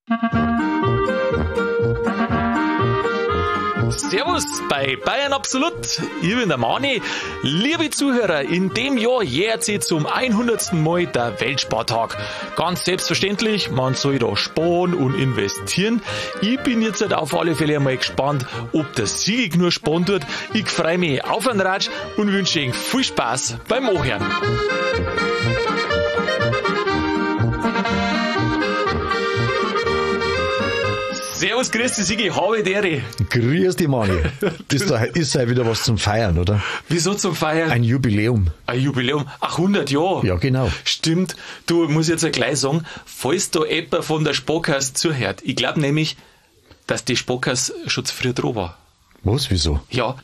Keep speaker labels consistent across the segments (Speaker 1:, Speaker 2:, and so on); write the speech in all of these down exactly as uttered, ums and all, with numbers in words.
Speaker 1: Servus bei Bayern Absolut. Ich bin der Mani. Liebe Zuhörer, in dem Jahr jährt sich zum hundertsten Mal der Weltspartag. Ganz selbstverständlich, man soll da sparen und investieren. Ich bin jetzt halt auf alle Fälle einmal gespannt, ob der Sieg nur sparen tut. Ich freue mich auf einen Ratsch und wünsche Ihnen viel Spaß beim Anhören. Servus, grüß dich, Sigi, habe die Ehre.
Speaker 2: Grüß dich, Mani. Ist da ist ja wieder was zum Feiern, oder?
Speaker 1: Wieso zum Feiern?
Speaker 2: Ein Jubiläum.
Speaker 1: Ein Jubiläum? Ach, hundert Jahre?
Speaker 2: Ja, genau.
Speaker 1: Stimmt. Du, muss jetzt gleich sagen, falls da jemand von der Sparkasse zuhört, ich glaube nämlich, dass die Sparkasse schon zu früh dran war.
Speaker 2: Was, wieso?
Speaker 1: Ja,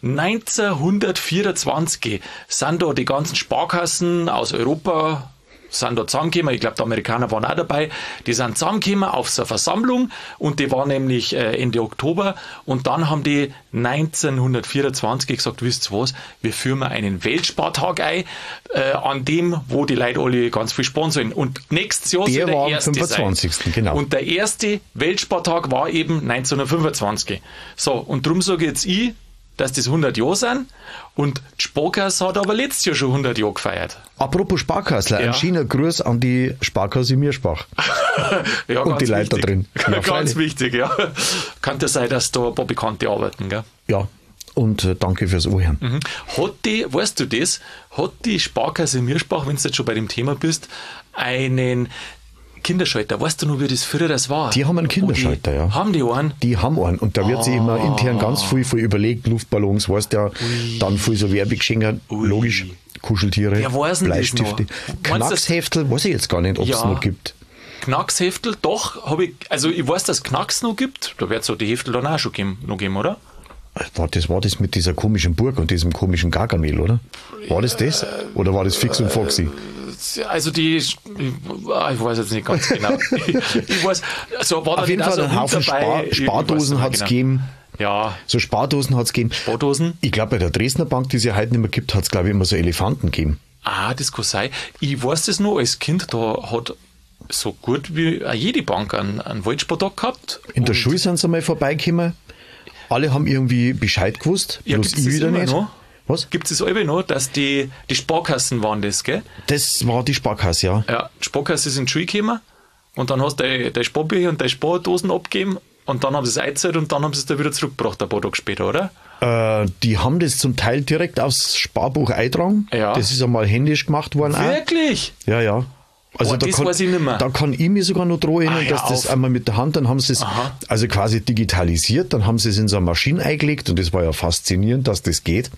Speaker 1: neunzehnhundertvierundzwanzig sind da die ganzen Sparkassen aus Europa sind da zusammengekommen, ich glaube, die Amerikaner waren auch dabei, die sind zusammengekommen auf so eine Versammlung und die war nämlich äh, Ende Oktober und dann haben die neunzehnhundertvierundzwanzig gesagt, wisst ihr was, wir führen mal einen Weltspartag ein, äh, an dem, wo die Leute alle ganz viel sparen sollen. Und nächstes Jahr
Speaker 2: der
Speaker 1: soll der
Speaker 2: war
Speaker 1: erste
Speaker 2: am fünfundzwanzigsten Genau.
Speaker 1: Und der erste Weltspartag war eben neunzehnhundertfünfundzwanzig. So, und darum sage jetzt ich, dass das hundert Jahre sind. Und die Sparkasse hat aber letztes Jahr schon hundert Jahre gefeiert.
Speaker 2: Apropos Sparkasse,
Speaker 1: Ja.
Speaker 2: ein schöner Gruß an die Sparkasse Mierspach.
Speaker 1: Ja,
Speaker 2: Und
Speaker 1: ganz
Speaker 2: die Leute da
Speaker 1: wichtig.
Speaker 2: drin. Ja,
Speaker 1: ganz
Speaker 2: freilich.
Speaker 1: wichtig, ja. Kann ja sein, dass da ein paar Bekannte arbeiten, gell?
Speaker 2: Ja, und äh, danke fürs Ohren.
Speaker 1: Mhm. Hat die, weißt du das, hat die Sparkasse Mierspach, wenn du jetzt schon bei dem Thema bist, einen Kinderschalter. Weißt du noch, wie das früher das war?
Speaker 2: Die haben einen Kinderschalter,
Speaker 1: die,
Speaker 2: ja.
Speaker 1: Haben die einen?
Speaker 2: Die haben einen. Und da wird sich immer intern ganz viel, viel überlegt. Luftballons, weißt du ja. Dann viel so Werbegeschenke. Logisch. Kuscheltiere.
Speaker 1: Wer weiß denn das
Speaker 2: Bleistifte.
Speaker 1: noch? Meinst du das-
Speaker 2: Knacksheftel, weiß ich jetzt gar nicht, ob es
Speaker 1: Ja.
Speaker 2: noch gibt.
Speaker 1: Knacksheftel, doch, habe ich, also ich weiß, dass es Knacks noch gibt. Da wird es so die Heftel dann auch schon geben, noch geben, oder?
Speaker 2: War das, war das mit dieser komischen Burg und diesem komischen Gargamel, oder? War das das? Oder war das Fix und Foxy?
Speaker 1: Also die, ich weiß jetzt nicht ganz genau. ich, ich weiß, also war da
Speaker 2: Auf jeden
Speaker 1: nicht auch
Speaker 2: Fall
Speaker 1: so
Speaker 2: einen Haufen
Speaker 1: Hund dabei?
Speaker 2: Spar
Speaker 1: Ich- ich weiß
Speaker 2: Spardosen
Speaker 1: nicht
Speaker 2: hat es
Speaker 1: genau.
Speaker 2: gegeben.
Speaker 1: Ja,
Speaker 2: So Spardosen hat es gegeben.
Speaker 1: Spardosen.
Speaker 2: Ich glaube, bei der Dresdner Bank, die es ja heute nicht mehr gibt, hat es, glaube ich, immer so Elefanten gegeben.
Speaker 1: Ah, das kann sein. Ich weiß das noch, als Kind, da hat so gut wie auch jede Bank einen, einen Weltspartag gehabt.
Speaker 2: In der
Speaker 1: Und-
Speaker 2: Schule sind sie mal vorbeigekommen. Alle haben irgendwie Bescheid gewusst.
Speaker 1: Ja,
Speaker 2: bloß
Speaker 1: gibt's
Speaker 2: ich
Speaker 1: das
Speaker 2: wieder
Speaker 1: immer
Speaker 2: nicht.
Speaker 1: noch?
Speaker 2: Was?
Speaker 1: Gibt es das alle noch, dass die, die Sparkassen waren das, gell?
Speaker 2: Das war die Sparkasse, ja.
Speaker 1: Ja, die Sparkasse ist in die Schule gekommen und dann hast du deine, deine Sparbücher und deine Spardosen abgegeben und dann haben sie es eingezahlt und dann haben sie es da wieder zurückgebracht, ein paar Tage später, oder?
Speaker 2: Äh, die haben das zum Teil direkt aufs Sparbuch eintragen.
Speaker 1: Ja.
Speaker 2: Das ist einmal händisch gemacht worden. Auch.
Speaker 1: Wirklich?
Speaker 2: Ja, ja. Also
Speaker 1: Oh,
Speaker 2: da,
Speaker 1: das
Speaker 2: kann,
Speaker 1: weiß ich nicht mehr.
Speaker 2: da kann ich mir sogar noch dran erinnern,
Speaker 1: Ah, hör
Speaker 2: dass das
Speaker 1: auf.
Speaker 2: einmal mit der Hand, dann haben sie es
Speaker 1: Aha.
Speaker 2: also quasi digitalisiert, dann haben sie es in so eine Maschine eingelegt und das war ja faszinierend, dass das geht.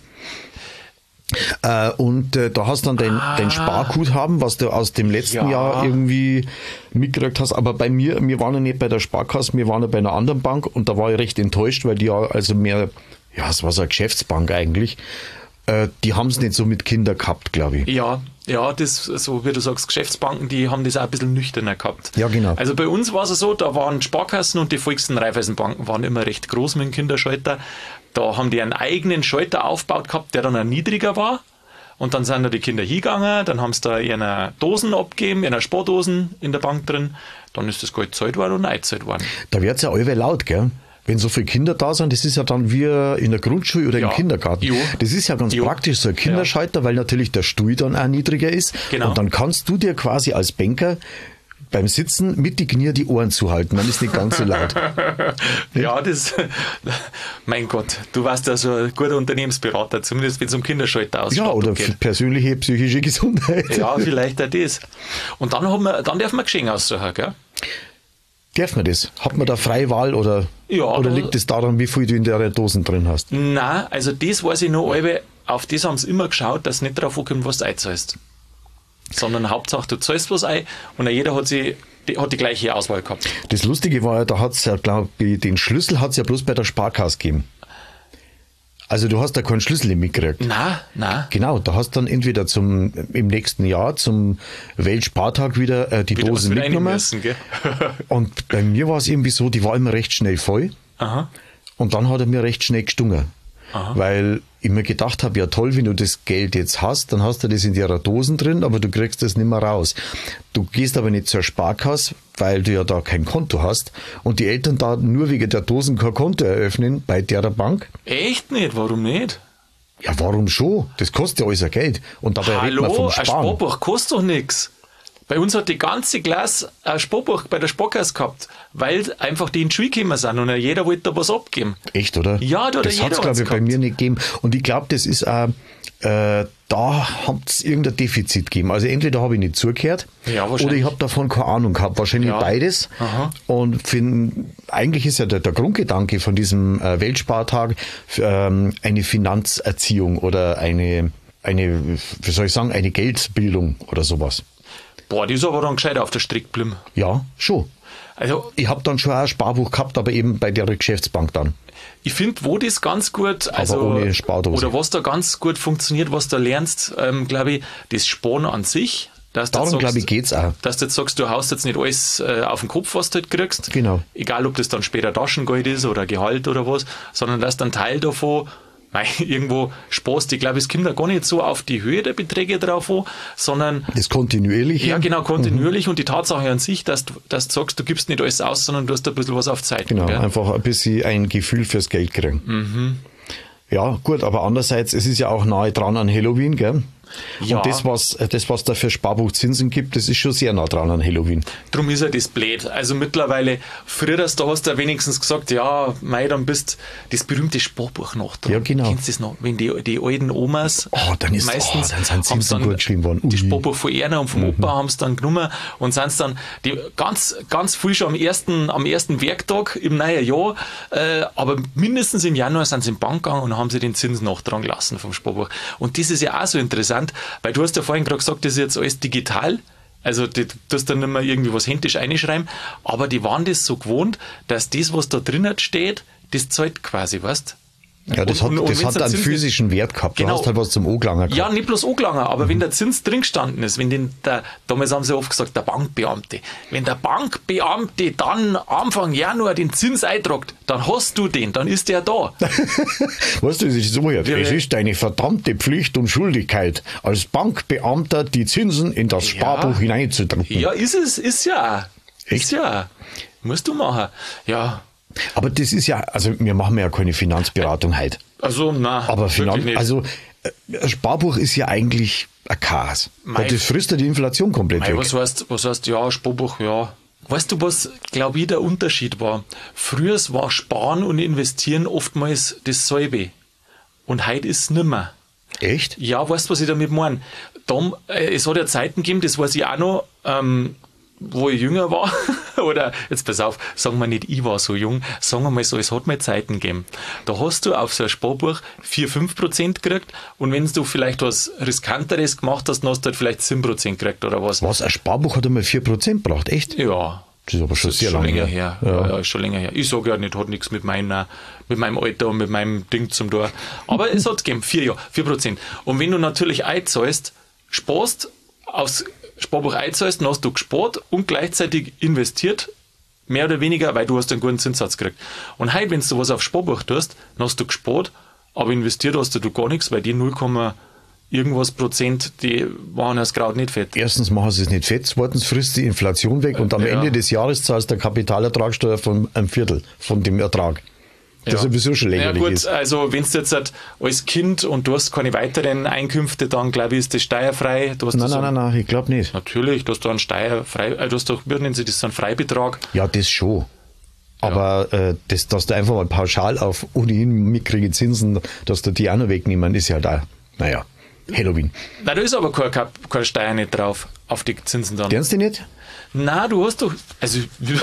Speaker 2: Äh, und äh, da hast du dann dein,
Speaker 1: Ah.
Speaker 2: dein Sparguthaben, was du aus dem letzten
Speaker 1: Ja.
Speaker 2: Jahr irgendwie mitgekriegt hast. Aber bei mir, wir waren ja nicht bei der Sparkasse, wir waren ja bei einer anderen Bank und da war ich recht enttäuscht, weil die ja also mehr, ja, es war so eine Geschäftsbank eigentlich. Äh, die haben es nicht so mit Kindern gehabt, glaube ich.
Speaker 1: Ja, ja, das, so wie du sagst, Geschäftsbanken, die haben das auch ein bisschen nüchterner gehabt.
Speaker 2: Ja, genau.
Speaker 1: Also bei uns war es so, da waren Sparkassen und die Volks- und Raiffeisenbanken waren immer recht groß mit dem Kinderschalter. Da haben die einen eigenen Schalter aufgebaut gehabt, der dann auch niedriger war. Und dann sind da die Kinder hingegangen, dann haben sie da ihre Dosen abgegeben, ihre Spardosen in der Bank drin. Dann ist das Geld gezahlt worden und eingezahlt worden.
Speaker 2: Da wird es ja allweil laut, gell? Wenn so viele Kinder da sind, das ist ja dann wie in der Grundschule oder
Speaker 1: Ja.
Speaker 2: im Kindergarten.
Speaker 1: Jo.
Speaker 2: Das ist ja ganz
Speaker 1: Jo.
Speaker 2: praktisch, so ein Kinderschalter, weil natürlich der Stuhl dann auch niedriger ist.
Speaker 1: Genau.
Speaker 2: Und dann kannst du dir quasi als Banker beim Sitzen mit die Knie die Ohren zuhalten, dann ist nicht ganz so laut.
Speaker 1: Ja, das, mein Gott, du warst ja so ein guter Unternehmensberater, zumindest wenn es um Kinderschalter
Speaker 2: Ja,
Speaker 1: Ausstattung
Speaker 2: oder
Speaker 1: geht.
Speaker 2: für persönliche psychische Gesundheit.
Speaker 1: Ja, vielleicht auch das. Und dann, haben wir, dann dürfen wir Geschenke aussuchen, gell?
Speaker 2: Darf man das? Hat man da freie Wahl oder,
Speaker 1: Ja,
Speaker 2: oder
Speaker 1: da-
Speaker 2: liegt es daran, wie viel du in der Dosen drin hast?
Speaker 1: Nein, also das weiß ich noch, alle, auf das haben sie immer geschaut, dass nicht drauf ankommt, was du einzahlst. Sondern Hauptsache, du zahlst was ein und jeder hat, sie, die, hat die gleiche Auswahl gehabt.
Speaker 2: Das Lustige war ja, da hat es ja, glaube ich, den Schlüssel hat es ja bloß bei der Sparkasse gegeben. Also du hast da keinen Schlüssel mitgekriegt.
Speaker 1: Nein, nein.
Speaker 2: Genau, da hast dann entweder zum im nächsten Jahr zum Weltspartag wieder äh, die
Speaker 1: Wieder was
Speaker 2: Dosen
Speaker 1: wieder
Speaker 2: mitgenommen.
Speaker 1: müssen, gell?
Speaker 2: Und bei mir war es irgendwie so, die war immer recht schnell voll.
Speaker 1: Aha.
Speaker 2: Und dann hat er mir recht schnell gestungen.
Speaker 1: Aha.
Speaker 2: Weil immer gedacht habe, ja toll, wenn du das Geld jetzt hast, dann hast du das in ihrer Dosen drin, aber du kriegst das nicht mehr raus. Du gehst aber nicht zur Sparkasse, weil du ja da kein Konto hast und die Eltern da nur wegen der Dosen kein Konto eröffnen bei der Bank.
Speaker 1: Echt nicht? Warum nicht?
Speaker 2: Ja, warum schon? Das kostet ja alles ein Geld. Und dabei redet man
Speaker 1: Hallo,
Speaker 2: vom
Speaker 1: ein
Speaker 2: Sparen.
Speaker 1: Sparbuch kostet doch nichts. Bei uns hat die ganze Klasse ein Sparbuch bei der Sparkasse gehabt, weil einfach die in die Schule gekommen sind und jeder wollte da was abgeben.
Speaker 2: Echt, oder?
Speaker 1: Ja, da hat
Speaker 2: das
Speaker 1: jeder
Speaker 2: hat es, glaube ich, bei
Speaker 1: gehabt.
Speaker 2: mir nicht gegeben. Und ich glaube, das ist auch, äh, da hat es irgendein Defizit gegeben. Also entweder habe ich nicht zugehört
Speaker 1: Ja, wahrscheinlich.
Speaker 2: oder ich habe davon keine Ahnung gehabt. Wahrscheinlich
Speaker 1: Ja.
Speaker 2: beides.
Speaker 1: Aha.
Speaker 2: Und find, eigentlich ist ja der, der Grundgedanke von diesem äh, Weltspartag ähm, eine Finanzerziehung oder eine, eine, wie soll ich sagen, eine Geldbildung oder sowas.
Speaker 1: Boah, die ist aber dann gescheit auf der Strick geblieben.
Speaker 2: Ja, schon.
Speaker 1: Also,
Speaker 2: Ich habe dann schon auch ein Sparbuch gehabt, aber eben bei der Geschäftsbank dann.
Speaker 1: ich finde, wo das ganz gut, also,
Speaker 2: ohne Spardose.
Speaker 1: oder was da ganz gut funktioniert, was du lernst, ähm, glaube ich, das Sparen an sich. Dass du
Speaker 2: Darum,
Speaker 1: jetzt
Speaker 2: glaube
Speaker 1: sagst-
Speaker 2: ich, geht's auch.
Speaker 1: Dass du jetzt sagst, du haust jetzt nicht alles äh, auf den Kopf, was du halt kriegst.
Speaker 2: Genau.
Speaker 1: Egal, ob das dann später Taschengeld ist oder Gehalt oder was, sondern dass du einen Teil davon mei, irgendwo sparst. Ich glaube, es kommt da gar nicht so auf die Höhe der Beträge drauf an, sondern
Speaker 2: Das kontinuierliche.
Speaker 1: ja, genau, kontinuierlich und die Tatsache an sich, dass du, dass du sagst, du gibst nicht alles aus, sondern du hast ein bisschen was auf Zeit.
Speaker 2: Genau,
Speaker 1: gell?
Speaker 2: einfach ein bisschen ein Gefühl fürs Geld kriegen.
Speaker 1: Mhm.
Speaker 2: Ja, gut, aber andererseits, es ist ja auch nahe dran an Halloween, gell?
Speaker 1: Ja.
Speaker 2: Und das was, das, was da für Sparbuchzinsen gibt, das ist schon sehr nah dran an Halloween.
Speaker 1: Drum ist ja das blöd. Also mittlerweile, früher da hast du ja wenigstens gesagt, ja, mei, dann bist das berühmte Sparbuch noch dran.
Speaker 2: Ja, genau.
Speaker 1: Kennst du das noch? Wenn die, die alten Omas
Speaker 2: Oh, dann ist-
Speaker 1: meistens
Speaker 2: oh, dann sind
Speaker 1: haben's
Speaker 2: Zinsen gut geschrieben worden. Ui.
Speaker 1: Die Sparbuch von Erna und vom Opa haben es dann genommen und sind dann die ganz, ganz früh schon am ersten, am ersten Werktag im neuen Jahr, äh, aber mindestens im Januar sind sie in die Bank gegangen und haben sie den Zins noch dran gelassen vom Sparbuch. Und das ist ja auch so interessant, weil du hast ja vorhin gerade gesagt, das ist jetzt alles digital. Also du tust dann nicht mehr irgendwie was händisch einschreiben, aber die waren das so gewohnt, dass das, was da drinnen steht, das zahlt quasi, weißt?
Speaker 2: Ja, das
Speaker 1: Und-
Speaker 2: hat,
Speaker 1: und- und
Speaker 2: das
Speaker 1: wenn's
Speaker 2: hat
Speaker 1: ein
Speaker 2: einen
Speaker 1: Zins-
Speaker 2: physischen Wert gehabt.
Speaker 1: Genau.
Speaker 2: Du hast halt was zum Anglangen
Speaker 1: Ja,
Speaker 2: gehabt.
Speaker 1: nicht bloß angelangen, aber wenn der Zins drin gestanden ist, wenn den, der, damals haben sie oft gesagt, der Bankbeamte, wenn der Bankbeamte dann Anfang Januar den Zins eintragt, dann hast du den, dann ist der da.
Speaker 2: Weißt du, es ist so, es
Speaker 1: Ja, ja.
Speaker 2: ist deine verdammte Pflicht und Schuldigkeit, als Bankbeamter die Zinsen in das
Speaker 1: Ja.
Speaker 2: Sparbuch hineinzudrücken.
Speaker 1: Ja, ist es, ist ja.
Speaker 2: Echt?
Speaker 1: Ist ja. Musst du machen. Ja,
Speaker 2: Aber das ist ja, also wir machen ja keine Finanzberatung heute.
Speaker 1: also na,
Speaker 2: Aber
Speaker 1: wirklich
Speaker 2: Finanz,
Speaker 1: nicht.
Speaker 2: also äh, ein Sparbuch ist ja eigentlich ein Chaos.
Speaker 1: Mei-
Speaker 2: Weil das frisst ja die Inflation komplett
Speaker 1: Mei,
Speaker 2: weg.
Speaker 1: was heißt, was heißt, ja, Sparbuch, ja. Weißt du, was, glaube ich, der Unterschied war? Früher war Sparen und Investieren oftmals dasselbe. Und heute ist es nimmer.
Speaker 2: Echt?
Speaker 1: Ja, weißt du, was ich damit meine? Dann, äh, es hat ja Zeiten gegeben, das weiß ich auch noch, ähm, wo ich jünger war, oder jetzt pass auf, sagen wir nicht, ich war so jung, sagen wir mal so, es hat mal Zeiten gegeben. Da hast du auf so ein Sparbuch vier bis fünf Prozent gekriegt und wenn du vielleicht was Riskanteres gemacht hast, dann hast du halt vielleicht sieben Prozent gekriegt oder was.
Speaker 2: Was, ein Sparbuch hat einmal vier Prozent gebracht, echt?
Speaker 1: Ja.
Speaker 2: Das ist aber schon
Speaker 1: Das ist
Speaker 2: sehr
Speaker 1: schon
Speaker 2: lange
Speaker 1: länger
Speaker 2: her.
Speaker 1: her. Ja.
Speaker 2: Ja.
Speaker 1: Ja, ist schon länger her. Ich sage ja nicht, hat nichts mit meiner, mit meinem Alter und mit meinem Ding zum Tor. Aber es hat gegeben, vier Jahre, vier Prozent. Und wenn du natürlich einzahlst, sparst, aufs Sparbuch einzahlst, dann hast du gespart und gleichzeitig investiert, mehr oder weniger, weil du hast einen guten Zinssatz gekriegt. Und heute, wenn du was aufs Sparbuch tust, dann hast du gespart, aber investiert hast du gar nichts, weil die null, irgendwas Prozent, die waren das Kraut nicht fett.
Speaker 2: Erstens machen sie es nicht fett, zweitens frisst die Inflation weg und am
Speaker 1: Ja.
Speaker 2: Ende des Jahres zahlst du eine Kapitalertragssteuer von einem Viertel von dem Ertrag. Das
Speaker 1: Ja.
Speaker 2: sowieso schon lächerlich
Speaker 1: Ja gut,
Speaker 2: ist.
Speaker 1: also wenn du jetzt halt als Kind und du hast keine weiteren Einkünfte, dann glaube ich, ist das steuerfrei. Du hast
Speaker 2: Nein,
Speaker 1: das
Speaker 2: nein,
Speaker 1: einen-
Speaker 2: nein, nein, ich glaube nicht.
Speaker 1: Natürlich, du hast da einen steuerfrei, äh, du hast doch, wie nennen sie das, so einen Freibetrag.
Speaker 2: Ja, das schon. Aber äh, das, dass du einfach mal pauschal auf ohnehin mickrige Zinsen, dass du die auch noch wegnehmen, ist ja halt auch, naja, Halloween.
Speaker 1: Nein, da ist aber keine, keine, keine Steuer nicht drauf, auf die Zinsen dann.
Speaker 2: Lernst du nicht?
Speaker 1: Nein, du hast doch, also,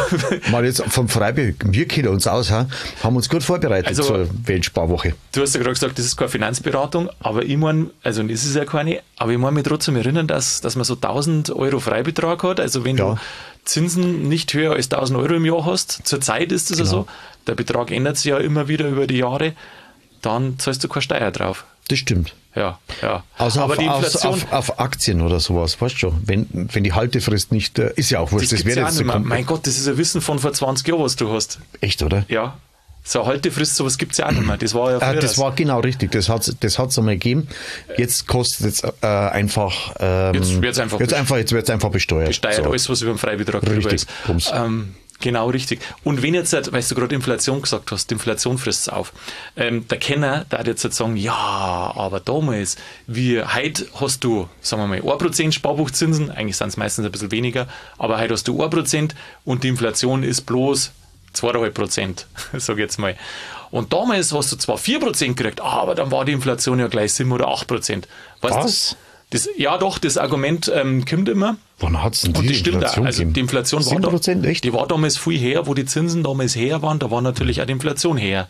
Speaker 2: Mal jetzt vom Freiburg, wir kennen uns aus, ha? Haben uns gut vorbereitet
Speaker 1: Also-
Speaker 2: zur Weltsparwoche.
Speaker 1: du hast ja gerade gesagt, das ist keine Finanzberatung, aber ich meine, also das ist ja keine, aber ich meine mich trotzdem erinnern, dass, dass man so tausend Euro Freibetrag hat, also wenn
Speaker 2: Ja.
Speaker 1: du Zinsen nicht höher als tausend Euro im Jahr hast, zur Zeit ist das ja
Speaker 2: Genau.
Speaker 1: so, der Betrag ändert sich ja immer wieder über die Jahre, dann zahlst du keine Steuer drauf.
Speaker 2: Das stimmt.
Speaker 1: Ja, ja.
Speaker 2: Also
Speaker 1: aber
Speaker 2: auf,
Speaker 1: die
Speaker 2: auf,
Speaker 1: Inflation,
Speaker 2: auf, auf Aktien oder sowas, weißt du schon. Wenn, wenn die Haltefrist nicht, äh, ist ja auch wurscht,
Speaker 1: das
Speaker 2: das,
Speaker 1: gibt's
Speaker 2: wäre
Speaker 1: ja auch
Speaker 2: jetzt
Speaker 1: nicht mehr.
Speaker 2: komplett-
Speaker 1: Mein Gott, das ist ein Wissen von vor zwanzig Jahren, was du hast.
Speaker 2: echt, oder?
Speaker 1: Ja. So Haltefrist, sowas gibt es ja auch nicht mehr. Das war ja früher.
Speaker 2: Äh, das war genau richtig, das hat es das hat's einmal gegeben. Jetzt kostet es äh, einfach, ähm,
Speaker 1: jetzt wird es einfach,
Speaker 2: jetzt einfach, jetzt wird's einfach besteuert.
Speaker 1: Besteuert,
Speaker 2: so.
Speaker 1: alles, was über den Freibetrag drüber ist. Ähm, genau, richtig. Und wenn jetzt, weil du gerade Inflation gesagt hast, die Inflation frisst es auf. Ähm, der Kenner, der hat jetzt halt sagen, ja, aber damals, wie heute hast du, sagen wir mal, ein Prozent Sparbuchzinsen, eigentlich sind es meistens ein bisschen weniger, aber heute hast du ein Prozent und die Inflation ist bloß zwei Komma fünf Prozent, sag ich jetzt mal. Und damals hast du zwar vier Prozent gekriegt, aber dann war die Inflation ja gleich sieben oder acht Prozent. Weißt
Speaker 2: Was?
Speaker 1: Das, ja doch, das Argument ähm, kommt immer.
Speaker 2: Wann hat es denn die,
Speaker 1: und das stimmt
Speaker 2: Inflation
Speaker 1: auch. Also die Inflation war, da,
Speaker 2: echt?
Speaker 1: die war damals viel her, wo die Zinsen damals her waren, da war natürlich auch die Inflation her.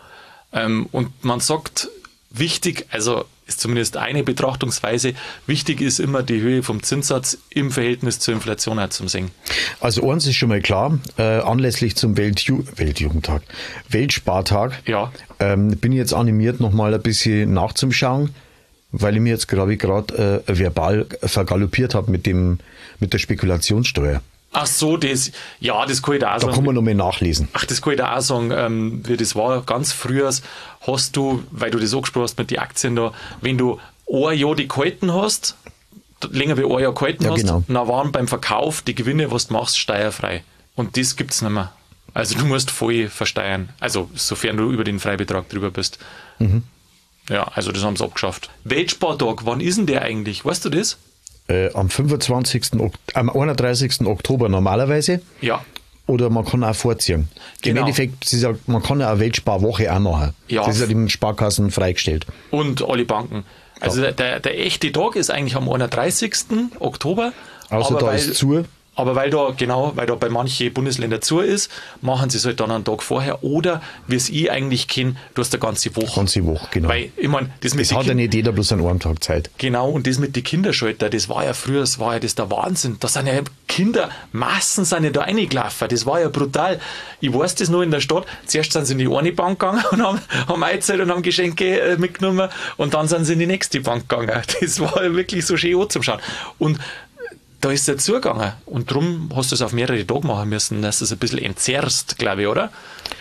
Speaker 1: Ähm, und man sagt, wichtig, also ist zumindest eine Betrachtungsweise, wichtig ist immer die Höhe vom Zinssatz im Verhältnis zur Inflation auch zum Singen.
Speaker 2: Also eins ist schon mal klar, äh, anlässlich zum Weltju- Weltjugendtag, Weltspartag,
Speaker 1: ja.
Speaker 2: ähm, bin ich jetzt animiert, nochmal ein bisschen nachzuschauen, weil ich mir jetzt gerade gerade äh, verbal vergaloppiert habe mit dem mit der Spekulationssteuer.
Speaker 1: Ach so, das, ja, das kann ich da auch
Speaker 2: da
Speaker 1: sagen.
Speaker 2: Da kann man noch mal nachlesen.
Speaker 1: Ach, das kann ich da auch sagen, ähm, wie das war. Ganz früher hast du, weil du das angesprochen hast mit den Aktien da, wenn du ein Jahr die gehalten hast, länger wie ein Jahr gehalten
Speaker 2: ja,
Speaker 1: hast,
Speaker 2: genau.
Speaker 1: dann waren beim Verkauf die Gewinne, was du machst, steuerfrei. Und das gibt es nicht mehr. Also du musst voll versteuern. Also sofern du über den Freibetrag drüber bist.
Speaker 2: Mhm.
Speaker 1: Ja, also das haben sie abgeschafft. Weltspartag, wann ist denn der eigentlich? Weißt du das?
Speaker 2: Äh, am fünfundzwanzigsten Ok- am einunddreißigsten Oktober normalerweise.
Speaker 1: Ja.
Speaker 2: Oder man kann auch vorziehen.
Speaker 1: Genau.
Speaker 2: Im Endeffekt, es ist ja, man kann ja eine Weltsparwoche auch machen.
Speaker 1: Ja.
Speaker 2: Das ist ja den Sparkassen freigestellt.
Speaker 1: Und alle Banken. Also ja. der, der echte Tag ist eigentlich am einunddreißigsten Oktober.
Speaker 2: Außer
Speaker 1: aber
Speaker 2: da
Speaker 1: weil,
Speaker 2: ist zu.
Speaker 1: Aber weil da, genau, weil da bei manchen Bundesländern zu ist, machen sie es halt dann einen Tag vorher. Oder, wie es ich eigentlich kenne, du hast eine ganze Woche.
Speaker 2: Ganze Woche, genau.
Speaker 1: Weil, ich mein, das mit
Speaker 2: das hat ja nicht jeder bloß an einem Tag Zeit.
Speaker 1: Genau, und das mit den Kinderschalter, das war ja früher, das war ja das der Wahnsinn. Da sind ja Kinder, Massen sind ja da reingelaufen. Das war ja brutal. Ich weiß das noch in der Stadt. Zuerst sind sie in die eine Bank gegangen und haben, haben eingezahlt und haben Geschenke äh, mitgenommen. Und dann sind sie in die nächste Bank gegangen. Das war ja wirklich so schön anzuschauen. Und da ist er zugegangen. Und darum hast du es auf mehrere Tage machen müssen, dass du es ein bisschen entzerrst, glaube ich, oder?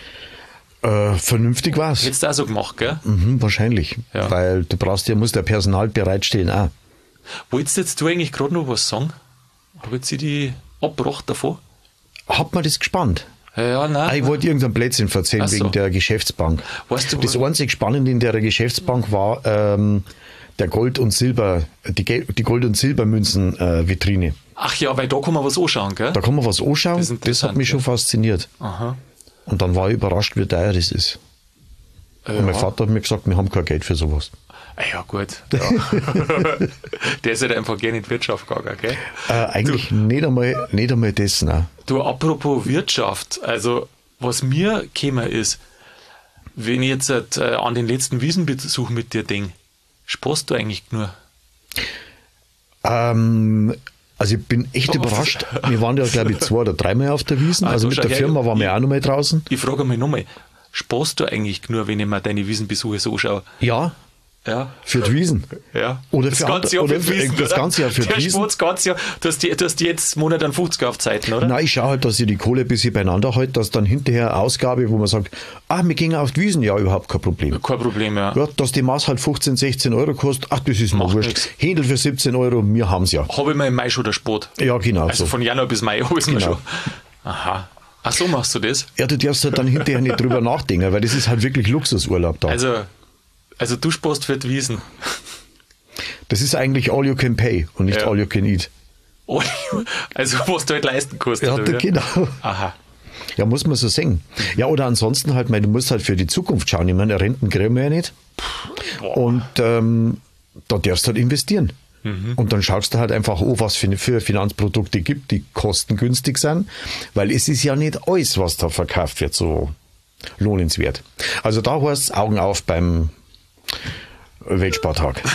Speaker 2: Äh, vernünftig war's.
Speaker 1: Hättest du auch so gemacht, gell?
Speaker 2: Mhm, wahrscheinlich.
Speaker 1: Ja.
Speaker 2: Weil du brauchst ja, musst ja Personal bereitstellen auch.
Speaker 1: Wolltest jetzt du eigentlich gerade noch was sagen? Habe jetzt ich die abgebracht davon?
Speaker 2: Hat man das gespannt?
Speaker 1: Ja, nein.
Speaker 2: Ah, ich wollte irgendein Blödsinn erzählen
Speaker 1: Ach so.
Speaker 2: wegen der Geschäftsbank.
Speaker 1: Weißt du,
Speaker 2: das
Speaker 1: wo-
Speaker 2: einzig Spannende in der Geschäftsbank war ähm, der Gold- und Silber, die, Gel- die Gold- und Silbermünzen-Vitrine.
Speaker 1: Ach ja, weil da kann man was anschauen, gell?
Speaker 2: da kann man was anschauen,
Speaker 1: Das ist
Speaker 2: das,
Speaker 1: interessant,
Speaker 2: hat mich
Speaker 1: ja.
Speaker 2: schon fasziniert.
Speaker 1: Aha.
Speaker 2: Und dann war ich überrascht, wie teuer das ist.
Speaker 1: Ja.
Speaker 2: Und mein Vater hat mir gesagt, wir haben kein Geld für sowas.
Speaker 1: Ah ja, gut. Ja. Der ist halt einfach gerne in die Wirtschaft gegangen, gell?
Speaker 2: Äh, eigentlich nicht einmal, nicht einmal das, nein.
Speaker 1: Du, apropos Wirtschaft, also was mir gekommen ist, wenn ich jetzt äh, an den letzten Wiesenbesuch mit dir denke, sparst du eigentlich nur?
Speaker 2: Ähm, also ich bin echt
Speaker 1: Oh,
Speaker 2: überrascht. Wir waren ja, glaube ich, zwei oder dreimal auf der Wiesn.
Speaker 1: Ah,
Speaker 2: Also
Speaker 1: du,
Speaker 2: mit
Speaker 1: schau
Speaker 2: der
Speaker 1: her,
Speaker 2: Firma waren wir
Speaker 1: ich-
Speaker 2: auch noch mal draußen.
Speaker 1: Ich frage mich nochmal, sparst du eigentlich nur, wenn ich mir deine Wiesenbesuche so anschaue?
Speaker 2: Ja,
Speaker 1: Ja.
Speaker 2: für die Wiesn.
Speaker 1: Ja.
Speaker 2: Oder
Speaker 1: das
Speaker 2: für
Speaker 1: ganze
Speaker 2: andere-
Speaker 1: Jahr
Speaker 2: oder
Speaker 1: für die Wiesen,
Speaker 2: das
Speaker 1: oder?
Speaker 2: ganze Jahr für die
Speaker 1: Der
Speaker 2: Wiesen.
Speaker 1: Sport das ganze Jahr. Du hast, die, du hast jetzt Monat an fünfzig auf Zeiten, oder?
Speaker 2: Nein, ich schaue halt, dass ich die Kohle ein bisschen beieinander halte, dass dann hinterher Ausgabe, wo man sagt, ah, wir gehen auf die Wiesn, ja, überhaupt kein Problem.
Speaker 1: Kein Problem, ja.
Speaker 2: Ja, dass die Maß halt fünfzehn, sechzehn Euro kostet, ach, das ist mir
Speaker 1: Macht
Speaker 2: wurscht.
Speaker 1: nix.
Speaker 2: Händel für siebzehn Euro, wir haben's ja.
Speaker 1: Habe ich mir im Mai schon der Sport.
Speaker 2: Ja, genau.
Speaker 1: Also
Speaker 2: so.
Speaker 1: von Januar bis Mai habe ich es mir
Speaker 2: Genau.
Speaker 1: schon. Aha. Ach so machst du das?
Speaker 2: Ja, du darfst halt dann hinterher nicht drüber nachdenken, weil das ist halt wirklich Luxusurlaub da.
Speaker 1: Also, also du sparst für die Wiesen.
Speaker 2: Das ist eigentlich all you can pay und nicht
Speaker 1: Ja.
Speaker 2: all you can eat.
Speaker 1: Also was du halt leisten kannst.
Speaker 2: Ja,
Speaker 1: oder
Speaker 2: da-
Speaker 1: wie?
Speaker 2: genau.
Speaker 1: Aha.
Speaker 2: Ja, muss man so sehen. Ja, oder ansonsten halt, weil du musst halt für die Zukunft schauen. Ich meine, Renten kriegen wir ja nicht.
Speaker 1: Boah.
Speaker 2: Und ähm, da darfst du halt investieren. Und dann schaust du halt einfach an, was für, für Finanzprodukte gibt, die kostengünstig sind, weil es ist ja nicht alles, was da verkauft wird, so lohnenswert. Also da heißt es Augen auf beim Weltspartag.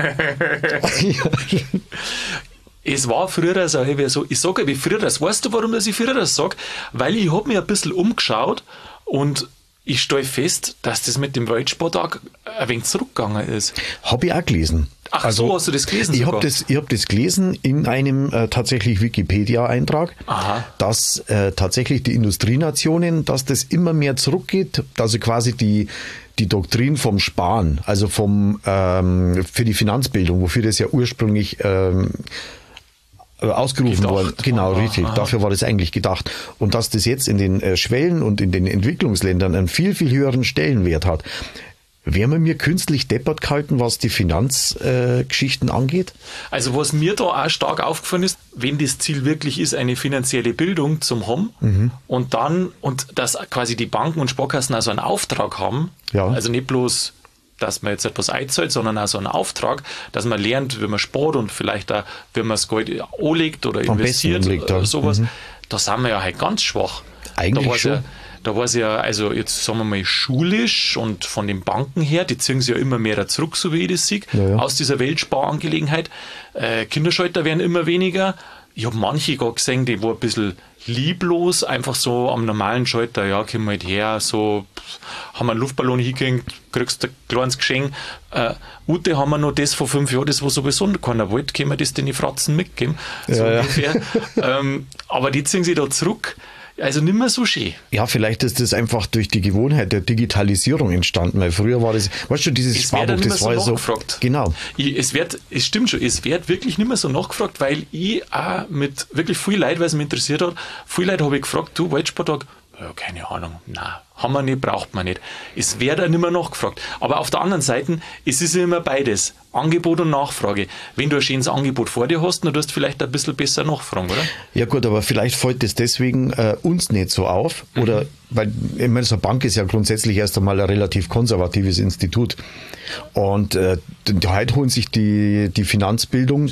Speaker 1: Es war früher so, so ich sage wie früher, weißt du, warum ich früher das sage? Weil ich habe mir ein bisschen umgeschaut und ich stelle fest, dass das mit dem Weltspartag ein wenig zurückgegangen ist.
Speaker 2: Habe ich auch gelesen.
Speaker 1: Ach also, so, hast du das gelesen?
Speaker 2: Ich habe das, ich hab das gelesen in einem äh, tatsächlich Wikipedia-Eintrag,
Speaker 1: Aha.
Speaker 2: dass äh, tatsächlich die Industrienationen, dass das immer mehr zurückgeht, also quasi die, die Doktrin vom Sparen, also vom ähm, für die Finanzbildung, wofür das ja ursprünglich ähm, ausgerufen
Speaker 1: gedacht.
Speaker 2: worden. Genau,
Speaker 1: aha,
Speaker 2: richtig.
Speaker 1: Aha.
Speaker 2: Dafür war das eigentlich gedacht. Und dass das jetzt in den äh, Schwellen- und in den Entwicklungsländern einen viel, viel höheren Stellenwert hat. Wären wir mir künstlich deppert gehalten, was die Finanzgeschichten äh, angeht?
Speaker 1: Also was mir da auch stark aufgefallen ist, wenn das Ziel wirklich ist, eine finanzielle Bildung zum haben mhm. und dann, und dass quasi die Banken und Sparkassen also einen Auftrag haben,
Speaker 2: ja.
Speaker 1: also nicht bloß, dass man jetzt etwas einzahlt, sondern auch so einen Auftrag, dass man lernt, wie man spart und vielleicht auch, wie man das Geld anlegt oder
Speaker 2: Am
Speaker 1: investiert
Speaker 2: anlegt,
Speaker 1: oder sowas.
Speaker 2: Mhm.
Speaker 1: Da sind wir ja halt ganz schwach.
Speaker 2: Eigentlich
Speaker 1: da
Speaker 2: schon.
Speaker 1: Ja, Da war es ja, also jetzt sagen wir mal schulisch und von den Banken her, die ziehen sich ja immer mehr zurück, so wie ich das sehe,
Speaker 2: ja, ja.
Speaker 1: aus dieser Weltsparangelegenheit. Äh, Kinderschalter werden immer weniger. Ich habe manche gar gesehen, die war ein bisschen lieblos, einfach so am normalen Schalter, ja, komm halt her, so, haben wir einen Luftballon hingehängt, kriegst ein kleines Geschenk. Äh, Ute, haben wir noch das vor fünf Jahren, das war sowieso keiner wollte, können wir das den Fratzen mitgeben, so
Speaker 2: ja,
Speaker 1: ungefähr. Ja. ähm, aber die ziehen sich da zurück. Also nicht mehr so schön.
Speaker 2: Ja, vielleicht ist das einfach durch die Gewohnheit der Digitalisierung entstanden, weil früher war das, weißt du, dieses
Speaker 1: es
Speaker 2: Sparbuch, das
Speaker 1: so
Speaker 2: war ja so.
Speaker 1: Genau. Ich, es wird, es stimmt schon, es wird wirklich nicht mehr so nachgefragt, weil ich auch mit wirklich viel Leid, weil es mich interessiert hat, viel Leute habe ich gefragt, du, Weltspartag? Ja, keine Ahnung, nein, haben wir nicht, braucht man nicht. Es wird auch nicht mehr nachgefragt. Aber auf der anderen Seite, es ist ja immer beides, Angebot und Nachfrage. Wenn du ein schönes Angebot vor dir hast, dann wirst du vielleicht ein bisschen besser nachfragen, oder?
Speaker 2: Ja gut, aber vielleicht fällt das deswegen äh, uns nicht so auf. Mhm. Oder, weil, ich meine, so eine Bank ist ja grundsätzlich erst einmal ein relativ konservatives Institut. Und äh, heute holen sich die, die Finanzbildung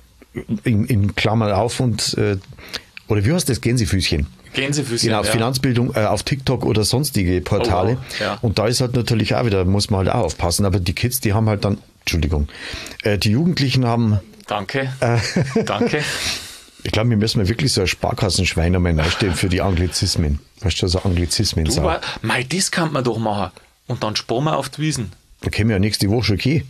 Speaker 2: in, in Klammern auf und, äh, oder wie heißt das, Gänsefüßchen?
Speaker 1: Gänsefüßchen,
Speaker 2: genau,
Speaker 1: ja.
Speaker 2: Finanzbildung äh, auf TikTok oder sonstige Portale.
Speaker 1: Oh, wow. Ja.
Speaker 2: Und da ist halt natürlich auch wieder, muss man halt auch aufpassen. Aber die Kids, die haben halt dann, Entschuldigung, äh, die Jugendlichen haben...
Speaker 1: Danke, äh, danke.
Speaker 2: Ich glaube, wir müssen mal wirklich so ein Sparkassenschwein einmal einstellen für die Anglizismen. Weißt du, so Anglizismen
Speaker 1: du,
Speaker 2: sagen.
Speaker 1: Mei, das kann man doch machen. Und dann sparen wir auf die Wiesen.
Speaker 2: Da können wir ja nächste Woche schon gehen.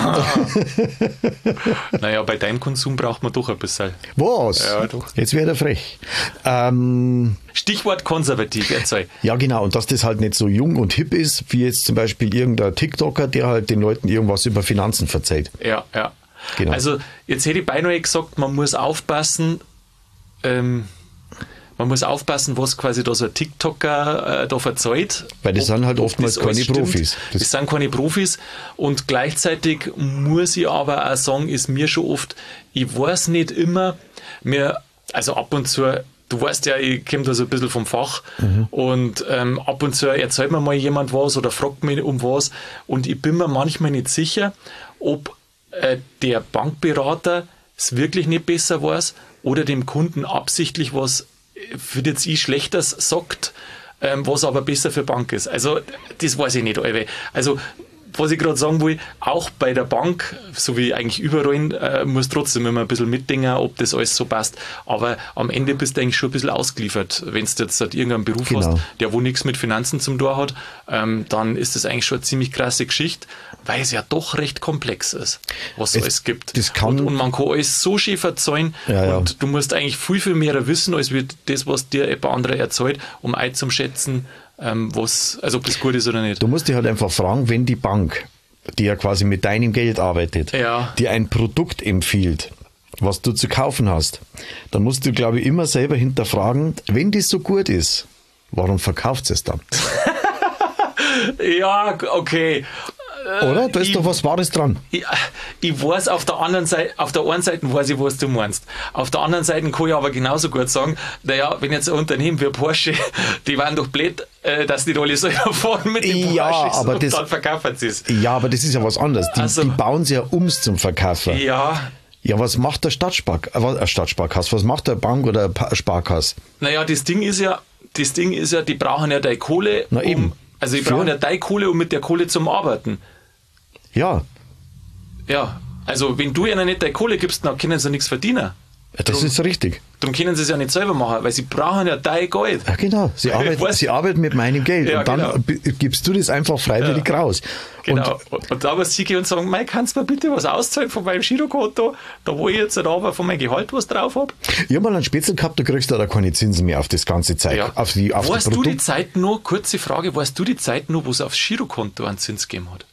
Speaker 1: Naja, bei deinem Konsum braucht man doch ein bisschen.
Speaker 2: Was?
Speaker 1: Ja, doch.
Speaker 2: Jetzt wäre er frech. Ähm,
Speaker 1: Stichwort konservativ, erzähl.
Speaker 2: Ja, genau. Und dass das halt nicht so jung und hip ist, wie jetzt zum Beispiel irgendein TikToker, der halt den Leuten irgendwas über Finanzen verzeiht.
Speaker 1: Ja, ja.
Speaker 2: Genau.
Speaker 1: Also, jetzt hätte ich beinahe gesagt, man muss aufpassen, ähm, man muss aufpassen, was quasi da so ein TikToker äh, da verzeiht.
Speaker 2: Weil das ob, sind halt oftmals keine Profis.
Speaker 1: Das, das sind keine Profis. Und gleichzeitig muss ich aber auch sagen, ist mir schon oft, ich weiß nicht immer, mir, also ab und zu, du weißt ja, ich komme da so ein bisschen vom Fach mhm. und ähm, ab und zu erzählt mir mal jemand was oder fragt mich um was und ich bin mir manchmal nicht sicher, ob äh, der Bankberater es wirklich nicht besser weiß oder dem Kunden absichtlich was für jetzt ich Schlechtes sagt, ähm, was aber besser für Bank ist. Also, das weiß ich nicht. Also, was ich gerade sagen will, auch bei der Bank, so wie eigentlich überall, äh, muss trotzdem immer ein bisschen mitdenken, ob das alles so passt. Aber am Ende bist du eigentlich schon ein bisschen ausgeliefert. Wenn du jetzt halt irgendeinen Beruf genau. hast, der wo nichts mit Finanzen zum Tor hat, ähm, dann ist das eigentlich schon eine ziemlich krasse Geschichte, weil es ja doch recht komplex ist, was es alles gibt.
Speaker 2: Das kann
Speaker 1: und, und man kann alles so schön verzeihen
Speaker 2: ja, ja.
Speaker 1: und du musst eigentlich viel, viel mehr wissen, als wie das, was dir jemand anderer erzählt, um einzuschätzen, ähm, was, also ob das gut ist oder nicht.
Speaker 2: Du musst dich halt einfach fragen, wenn die Bank, die ja quasi mit deinem Geld arbeitet,
Speaker 1: ja.
Speaker 2: dir ein Produkt empfiehlt, was du zu kaufen hast, dann musst du, glaube ich, immer selber hinterfragen, wenn das so gut ist, warum verkauft es dann?
Speaker 1: Ja, okay.
Speaker 2: Oder? Da ist ich, doch was Wahres dran.
Speaker 1: Ich, ich weiß, auf der anderen Seite, auf der einen Seite weiß ich, was du meinst. Auf der anderen Seite kann ich aber genauso gut sagen, naja, wenn jetzt ein Unternehmen wie Porsche, die waren doch blöd, dass die alle selber fahren mit dem
Speaker 2: ja,
Speaker 1: Porsche
Speaker 2: aber
Speaker 1: und
Speaker 2: das,
Speaker 1: dann verkaufen sie es.
Speaker 2: Ja, aber das ist ja was anderes. Die,
Speaker 1: also,
Speaker 2: die bauen sie ja ums zum Verkaufen.
Speaker 1: Ja.
Speaker 2: Ja, was macht der Stadtspar äh, Stadtsparkasse? Was macht der Bank oder der Sparkasse?
Speaker 1: Naja, das Ding ist ja, das Ding ist ja, die brauchen ja deine Kohle,
Speaker 2: Na eben.
Speaker 1: Um, also die brauchen ja deine Kohle, um mit der Kohle zum Arbeiten.
Speaker 2: Ja.
Speaker 1: Ja, also wenn du ihnen nicht deine Kohle gibst, dann können sie nichts verdienen.
Speaker 2: Das
Speaker 1: Drum,
Speaker 2: ist richtig.
Speaker 1: Darum können sie es ja nicht selber machen, weil sie brauchen ja dein Geld.
Speaker 2: Ja, genau. Sie arbeiten,
Speaker 1: Weißt-
Speaker 2: sie arbeiten mit meinem Geld
Speaker 1: Ja,
Speaker 2: und dann
Speaker 1: genau.
Speaker 2: b- gibst du das einfach freiwillig
Speaker 1: Ja.
Speaker 2: raus.
Speaker 1: Genau.
Speaker 2: Und
Speaker 1: Und, und da was sie gehen und sagen, Mike, kannst du mir bitte was auszahlen von meinem Girokonto, da wo ich jetzt aber von meinem Gehalt was drauf habe?
Speaker 2: ich habe mal einen Spätzle gehabt, da kriegst du da keine Zinsen mehr auf das ganze Zeug.
Speaker 1: Ja.
Speaker 2: Auf die, auf
Speaker 1: weißt
Speaker 2: das
Speaker 1: du die
Speaker 2: Produkt.
Speaker 1: Zeit noch, kurze Frage, weißt du die Zeit noch, wo es aufs Girokonto einen Zins gegeben hat?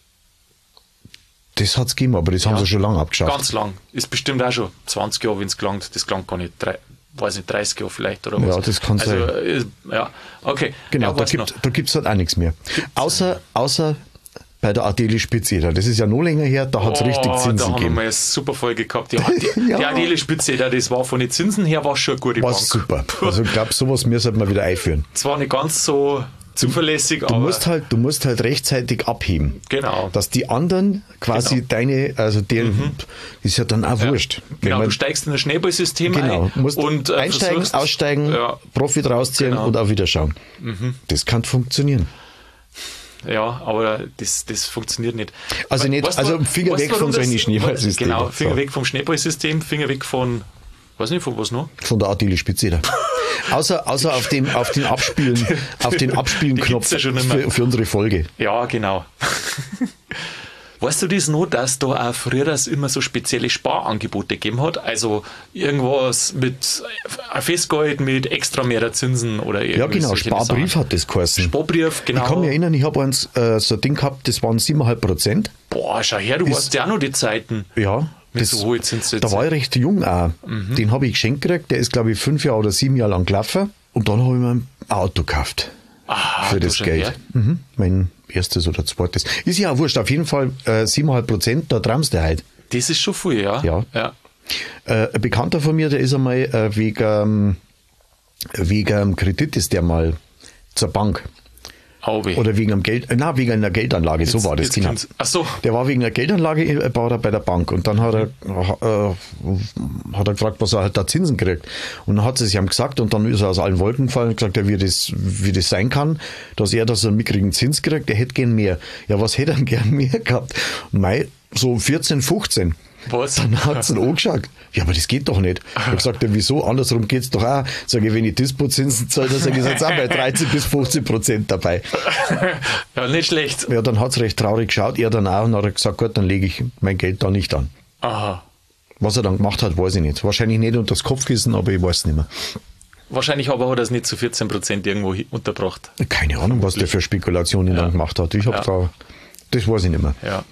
Speaker 2: Das hat es gegeben, aber das haben sie schon lange abgeschafft.
Speaker 1: Ganz lang. Ist bestimmt auch schon zwanzig Jahre, wenn es gelangt. Das gelangt gar nicht. Drei, weiß nicht, dreißig Jahre vielleicht oder was.
Speaker 2: Ja, das kann
Speaker 1: also,
Speaker 2: sein.
Speaker 1: Ist, ja, okay.
Speaker 2: Genau,
Speaker 1: ja,
Speaker 2: da
Speaker 1: was
Speaker 2: gibt
Speaker 1: noch?
Speaker 2: da gibt's halt auch nichts mehr. Außer, außer bei der Adele Spitzeder. Das ist ja noch länger her, da hat es richtig
Speaker 1: Oh,
Speaker 2: Zinsen
Speaker 1: da haben wir
Speaker 2: gegeben.
Speaker 1: mal eine super Folge gehabt. Die, die,
Speaker 2: Ja.
Speaker 1: die Adele Spitze, das war von den Zinsen her war schon eine gute
Speaker 2: War
Speaker 1: Bank.
Speaker 2: super. Also ich glaube, sowas müssen wir wieder einführen.
Speaker 1: Zwar nicht ganz so zuverlässig,
Speaker 2: Du
Speaker 1: aber
Speaker 2: musst halt, du musst halt rechtzeitig abheben.
Speaker 1: genau.
Speaker 2: Dass die anderen quasi
Speaker 1: Genau.
Speaker 2: deine, also der ist ja dann auch wurscht. Wenn
Speaker 1: Genau,
Speaker 2: man-
Speaker 1: du steigst in ein Schneeballsystem
Speaker 2: genau,
Speaker 1: ein
Speaker 2: musst
Speaker 1: und äh,
Speaker 2: einsteigen,
Speaker 1: versuchst-
Speaker 2: aussteigen,
Speaker 1: Ja,
Speaker 2: Profit rausziehen
Speaker 1: Genau.
Speaker 2: und auch wieder schauen. Das kann funktionieren.
Speaker 1: ja, aber das, das funktioniert nicht.
Speaker 2: Also nicht-
Speaker 1: Weißt
Speaker 2: also
Speaker 1: du,
Speaker 2: Finger
Speaker 1: weißt
Speaker 2: weg
Speaker 1: du, warum
Speaker 2: von
Speaker 1: das-
Speaker 2: solchen Schneeballsystemen.
Speaker 1: Genau, Finger
Speaker 2: So.
Speaker 1: weg vom Schneeballsystem, Finger weg von, weiß nicht, von was noch?
Speaker 2: Von der Adele Spitzeder. außer außer auf, dem, auf den Abspielen, auf den Abspielen-Knopf
Speaker 1: gibt's ja schon nicht mehr.
Speaker 2: für, für unsere Folge.
Speaker 1: Ja, genau. Weißt du das noch, dass da auch früher das immer so spezielle Sparangebote gegeben hat? Also irgendwas mit äh, Festgeld mit extra mehr Zinsen oder irgendwie
Speaker 2: Ja, genau,
Speaker 1: solche
Speaker 2: Sparbrief
Speaker 1: Sachen.
Speaker 2: hat das geheißen.
Speaker 1: Sparbrief, genau.
Speaker 2: Ich kann mich erinnern, ich habe eins, äh, so ein Ding gehabt, das waren sieben Komma fünf Prozent.
Speaker 1: Boah, schau her, du
Speaker 2: Ist-
Speaker 1: hast ja auch noch die Zeiten.
Speaker 2: Ja,
Speaker 1: Mit
Speaker 2: das,
Speaker 1: so hohen Zinssätzen.
Speaker 2: da war ich recht jung auch. Den habe ich geschenkt gekriegt, der ist glaube ich fünf Jahre oder sieben Jahre lang gelaufen. Und dann habe ich mir ein Auto gekauft.
Speaker 1: Ah,
Speaker 2: für
Speaker 1: du
Speaker 2: das
Speaker 1: schon
Speaker 2: Geld.
Speaker 1: her?
Speaker 2: Mhm. Mein erstes oder zweites. Ist ja auch wurscht, auf jeden Fall äh, sieben Komma fünf Prozent, da traumst du heute.
Speaker 1: Das ist schon viel, ja.
Speaker 2: Ja.
Speaker 1: ja.
Speaker 2: Äh, ein Bekannter von mir, der ist einmal äh, wegen, ähm, wegen einem Kredit ist der mal zur Bank.
Speaker 1: Auwe.
Speaker 2: Oder wegen einem Geld, äh, nein, wegen einer Geldanlage, so war das,
Speaker 1: Jetzt
Speaker 2: genau.
Speaker 1: kommt's. Ach so.
Speaker 2: Der war wegen einer Geldanlage äh, bei der- bei der Bank und dann hat er, äh, hat er gefragt, was er halt da Zinsen kriegt. Und dann hat sie es ihm gesagt und dann ist er aus allen Wolken gefallen und gesagt, ja, wie das, wie das sein kann, dass er da so einen mickrigen Zins kriegt, der hätte gern mehr. Ja, was hätte er denn gern mehr gehabt? Mei, so vierzehn, fünfzehn.
Speaker 1: Was?
Speaker 2: Dann hat es ihn angeschaut. Ja, aber das geht doch nicht. Ich habe gesagt, ja, wieso? Andersrum geht's doch auch. Sage ich, wenn ich Dispo-Zinsen zahle, dann sage ich, jetzt auch bei dreizehn bis fünfzehn Prozent dabei.
Speaker 1: Ja, nicht schlecht.
Speaker 2: Ja, dann hat es recht traurig geschaut. Er dann auch und hat gesagt, gut, dann lege ich mein Geld da nicht an.
Speaker 1: Aha.
Speaker 2: Was er dann gemacht hat, weiß ich nicht. Wahrscheinlich nicht unter das Kopfkissen, aber ich weiß es nicht mehr.
Speaker 1: Wahrscheinlich aber hat er es nicht zu vierzehn Prozent irgendwo hi- unterbracht.
Speaker 2: Keine Ahnung, was der für Spekulationen dann gemacht hat. Ich habe
Speaker 1: Ja.
Speaker 2: da, das weiß ich nicht mehr.
Speaker 1: Ja.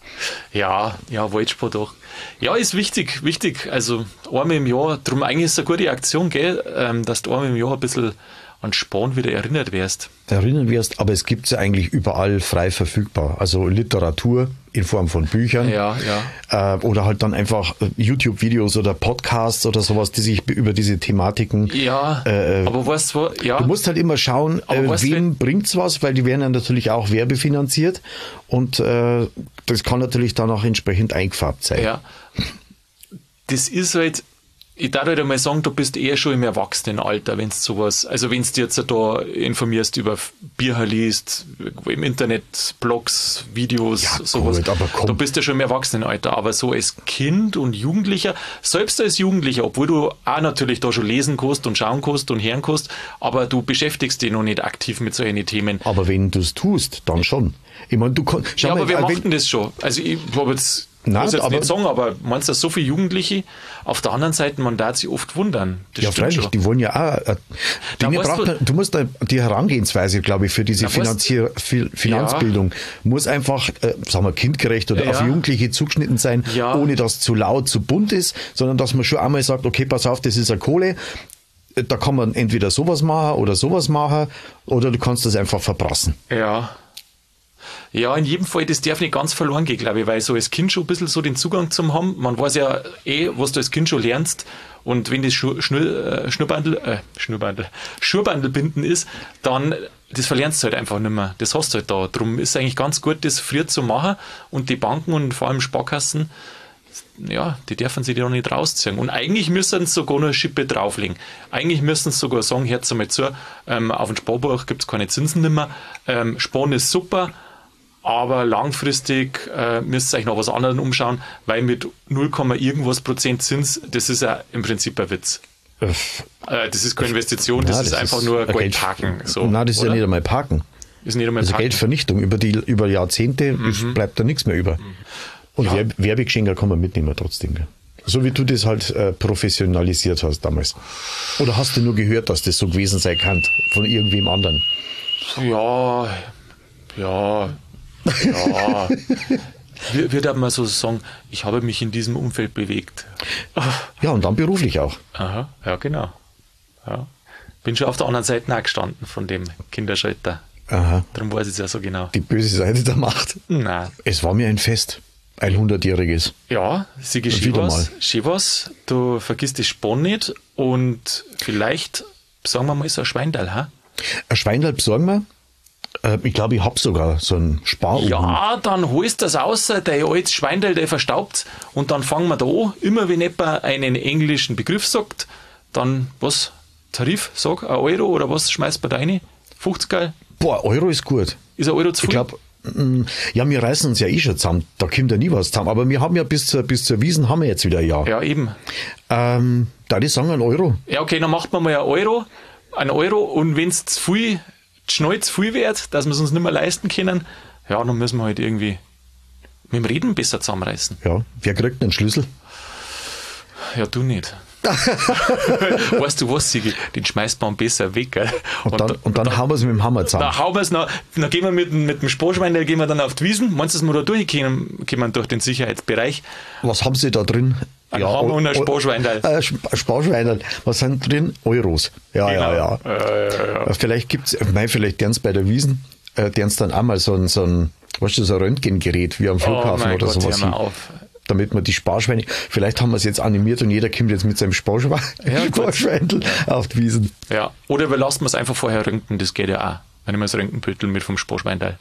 Speaker 1: Ja, ja, Waldsport doch. Ja, ist wichtig, wichtig. Also einmal im Jahr, darum eigentlich ist es eine gute Aktion, gell, ähm, dass du einmal im Jahr ein bisschen an Spahn wieder erinnert wirst.
Speaker 2: Erinnern wirst, aber es gibt es ja eigentlich überall frei verfügbar. Also Literatur in Form von Büchern.
Speaker 1: Ja, ja.
Speaker 2: Äh, oder halt dann einfach äh, YouTube-Videos oder Podcasts oder sowas, die sich über diese Thematiken.
Speaker 1: Ja,
Speaker 2: Äh,
Speaker 1: aber weißt du, was, ja.
Speaker 2: Du musst halt immer schauen,
Speaker 1: Aber
Speaker 2: äh,
Speaker 1: weißt du,
Speaker 2: wem
Speaker 1: wenn-
Speaker 2: bringt's was, weil die werden ja natürlich auch werbefinanziert und äh, das kann natürlich dann auch entsprechend eingefärbt sein.
Speaker 1: Ja. Das ist halt, ich darf halt einmal sagen, du bist eher schon im Erwachsenenalter, wenn du sowas, also wenn du jetzt da informierst über Bücher liest, im Internet, Blogs, Videos,
Speaker 2: Ja,
Speaker 1: sowas.
Speaker 2: gut, aber komm.
Speaker 1: Du bist ja schon im Erwachsenenalter, aber so als Kind und Jugendlicher, selbst als Jugendlicher, obwohl du auch natürlich da schon lesen kannst und schauen kannst und hören kannst, aber du beschäftigst dich noch nicht aktiv mit solchen Themen.
Speaker 2: Aber wenn du es tust, dann schon. Ich meine, du kannst. Schau
Speaker 1: Ja,
Speaker 2: mal,
Speaker 1: aber wer
Speaker 2: äh,
Speaker 1: macht
Speaker 2: wenn-
Speaker 1: denn das schon? Also ich habe jetzt, ich
Speaker 2: Nein,
Speaker 1: muss jetzt
Speaker 2: aber-
Speaker 1: nicht sagen, aber meinst du, dass so viele Jugendliche auf der anderen Seite, man darf sich oft wundern. Das
Speaker 2: Ja,
Speaker 1: stimmt
Speaker 2: freilich,
Speaker 1: schon.
Speaker 2: die wollen ja auch. Äh,
Speaker 1: Da
Speaker 2: Dinge
Speaker 1: weißt
Speaker 2: braucht
Speaker 1: du-
Speaker 2: man, du musst da, die Herangehensweise, glaube ich, für diese
Speaker 1: Da weißt-
Speaker 2: Finanzier, Fi- Finanzbildung muss einfach, äh, sagen wir, kindgerecht oder
Speaker 1: Ja.
Speaker 2: auf Jugendliche zugeschnitten sein,
Speaker 1: Ja.
Speaker 2: ohne dass zu laut, zu bunt ist, sondern dass man schon einmal sagt, okay, pass auf, das ist eine Kohle. äh, Da kann man entweder sowas machen oder sowas machen oder du kannst das einfach verprassen.
Speaker 1: Ja. Ja, in jedem Fall, das darf nicht ganz verloren gehen, glaube ich, weil so als Kind schon ein bisschen so den Zugang zum haben. Man weiß ja eh, was du als Kind schon lernst. Und wenn das Schu Schnür, äh, Schnurrbandel, äh, Schnurrbandel, Schuhbandelbinden ist, dann, das verlernst du halt einfach nicht mehr. Das hast du halt da. Darum ist es eigentlich ganz gut, das früher zu machen. Und die Banken und vor allem Sparkassen, ja, die dürfen sich da nicht rausziehen. Und eigentlich müssen sie sogar noch eine Schippe drauflegen. Eigentlich müssen sie sogar sagen, hört mal zu, ähm, auf dem Sparbuch gibt es keine Zinsen mehr. Ähm, Sparen ist super, aber langfristig äh, müsst ihr euch noch was anderes umschauen, weil mit null, irgendwas Prozent Zins, das ist ja im Prinzip ein Witz. Äh, das ist keine Investition, das, Nein, das ist einfach ist nur Geld, Geld parken. So,
Speaker 2: Nein, das ist oder? ja nicht einmal parken.
Speaker 1: Ist nicht einmal
Speaker 2: das ist
Speaker 1: parken.
Speaker 2: Geldvernichtung. Über, die, über Jahrzehnte mhm. bleibt da nichts mehr über. Und ja. Werbegeschenke kann man mitnehmen trotzdem. So wie du das halt äh, professionalisiert hast damals. Oder hast du nur gehört, dass das so gewesen sein kann von irgendwem anderen?
Speaker 1: Ja, ja, ja. Wie, wie darf man so sagen, ich habe mich in diesem Umfeld bewegt.
Speaker 2: Ja, und dann beruflich auch.
Speaker 1: Aha, ja, genau. Ja. Bin schon auf der anderen Seite auch gestanden von dem Kinderschalter.
Speaker 2: Aha.
Speaker 1: Darum weiß ich es ja so genau.
Speaker 2: Die böse Seite der Macht.
Speaker 1: Nein.
Speaker 2: Es war mir ein Fest. Ein hundertjähriges.
Speaker 1: Ja, Sigi, Schivas, Schivas, du vergisst das Spann nicht und vielleicht, sagen wir mal, so ein Schweindal, ha?
Speaker 2: Ein Schweindal besorgen wir. Äh, ich glaube, ich habe sogar so einen Sparofen.
Speaker 1: Ja, dann holst du das raus, der altes Schweindal, der verstaubt, und dann fangen wir da an. Immer wenn jemand einen englischen Begriff sagt, dann, was, Tarif, sag, ein Euro oder was schmeißt man da rein? fünfzig?
Speaker 2: Boah, Euro ist gut.
Speaker 1: Ist ein Euro zu viel?
Speaker 2: Ich glaube, ja, wir reißen uns ja eh schon zusammen, da kommt ja nie was zusammen, aber wir haben ja bis zur, bis zur Wiesn haben wir jetzt wieder ein Jahr.
Speaker 1: Ja, eben.
Speaker 2: Ähm, da die sagen, ein Euro.
Speaker 1: Ja, okay, dann macht man mal ein Euro, ein Euro, und wenn es zu viel, schnell zu viel wird, dass wir es uns nicht mehr leisten können, ja, dann müssen wir halt irgendwie mit dem Reden besser zusammenreißen.
Speaker 2: Ja, wer kriegt einen Schlüssel?
Speaker 1: Ja, du nicht. Weißt du was, Sigi? Den schmeißt man besser weg. Gell?
Speaker 2: Und, und, dann, und, und dann, dann hauen wir es mit dem Hammer zusammen.
Speaker 1: Dann hauen wir es noch, dann gehen wir mit, mit dem Sparschwein, dann gehen wir dann auf die Wiesen. Meinst du, dass wir da durchkommen kommen durch den Sicherheitsbereich?
Speaker 2: Was haben Sie da drin?
Speaker 1: Ein ja, Hammer und ein Sparschwein.
Speaker 2: Äh, Sparschwein. Was sind drin? Euros. Ja,
Speaker 1: genau.
Speaker 2: ja, ja.
Speaker 1: Äh, ja, ja.
Speaker 2: Vielleicht gibt es, nein, vielleicht deren es bei der Wiesen, äh, deren es dann auch mal so ein, so ein, weißt du, so ein Röntgengerät wie am Flughafen
Speaker 1: oh
Speaker 2: oder
Speaker 1: Gott,
Speaker 2: sowas.
Speaker 1: Hör mal auf.
Speaker 2: Damit man die Sparschweine, vielleicht haben wir es jetzt animiert und jeder kommt jetzt mit seinem Sparschwein, ja, Sparschweindel ja. auf die Wiesen.
Speaker 1: Ja, oder wir lassen es einfach vorher röntgen, das geht ja auch. Wenn ich mir das Röntgenbüttel mit vom Sparschweindel.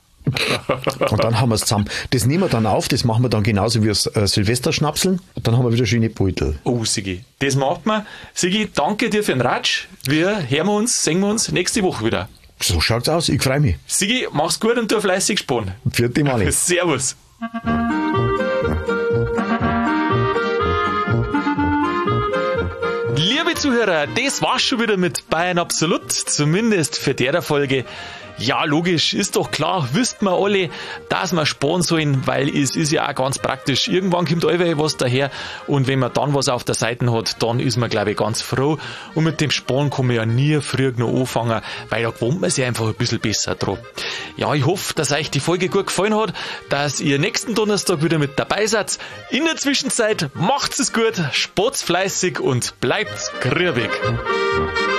Speaker 2: Und dann haben wir es zusammen. Das nehmen wir dann auf, das machen wir dann genauso wie das äh, Silvesterschnapseln. Und dann haben wir wieder schöne Beutel.
Speaker 1: Oh, Sigi, das macht man. Sigi, danke dir für den Ratsch. Wir hören uns, sehen wir uns nächste Woche wieder.
Speaker 2: So schaut's aus, ich freue mich.
Speaker 1: Sigi, mach's gut und du fleißig Spann.
Speaker 2: Vierte Mali.
Speaker 1: Servus. Liebe Zuhörer, das war's schon wieder mit Bayern Absolut, zumindest für der Folge. Ja, logisch, ist doch klar, wisst wir alle, dass wir sparen sollen, weil es ist ja auch ganz praktisch. Irgendwann kommt allweil was daher und wenn man dann was auf der Seite hat, dann ist man, glaube ich, ganz froh. Und mit dem Sparen kann man ja nie früher noch anfangen, weil da gewohnt man sich einfach ein bisschen besser dran. Ja, ich hoffe, dass euch die Folge gut gefallen hat, dass ihr nächsten Donnerstag wieder mit dabei seid. In der Zwischenzeit macht's es gut, sport's fleißig und bleibt grübig.